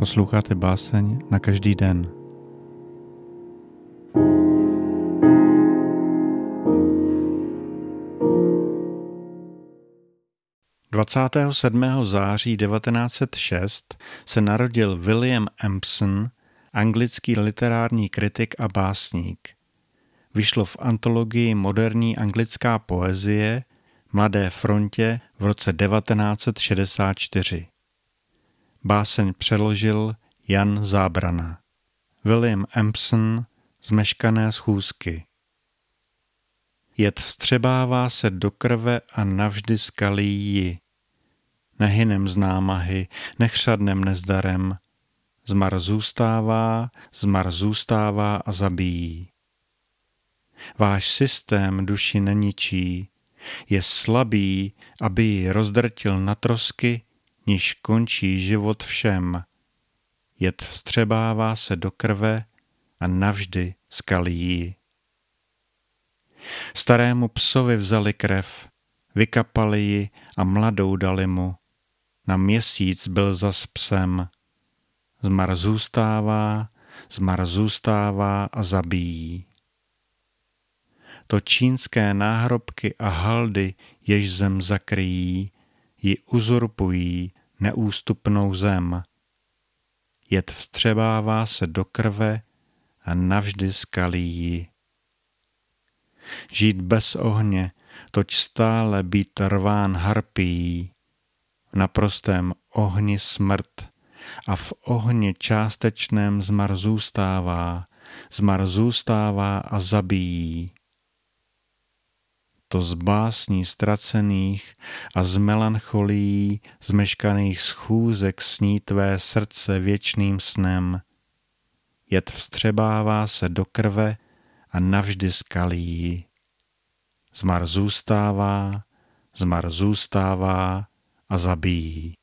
Posloucháte báseň na každý den. Dvacátého 7. září 1906 se narodil William Empson, anglický literární kritik a básník. Vyšlo v antologii Moderní anglická poezie Mladé frontě v roce 1964. Báseň přeložil Jan Zábrana. William Empson, Zmeškané schůzky. Jed vstřebává se do krve a navždy skalí ji. Nehynem z námahy, nechřadnem nezdarem. Zmar zůstává a zabíjí. Váš systém duši neničí, je slabý, aby ji rozdrtil na trosky, níž končí život všem. Jed vstřebává se do krve a navždy skalí ji. Starému psovi vzali krev, vykapali ji a mladou dali mu. Na měsíc byl zas psem. Zmar zůstává a zabíjí. To čínské náhrobky a haldy, jež zem zakryjí, ji uzurpují neústupnou zem. Jed vstřebává se do krve a navždy skalí ji. Žít bez ohně, toť stále být rván harpií. V naprostém ohni smrt a v ohni částečném zmar zůstává a zabíjí. To z básní ztracených a z melancholií zmeškaných schůzek sní tvé srdce věčným snem. Jed vstřebává se do krve a navždy skalí ji. Zmar zůstává a zabíjí.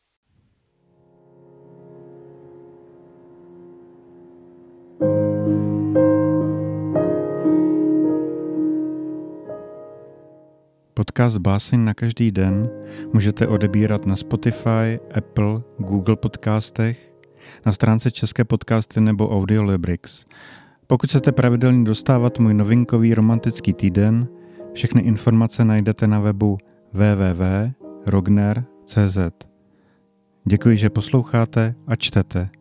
Podcast Báseň na každý den můžete odebírat na Spotify, Apple, Google podcastech, na stránce České podcasty nebo Audiolibrix. Pokud chcete pravidelně dostávat můj novinkový romantický týden, všechny informace najdete na webu www.rogner.cz. Děkuji, že posloucháte a čtete.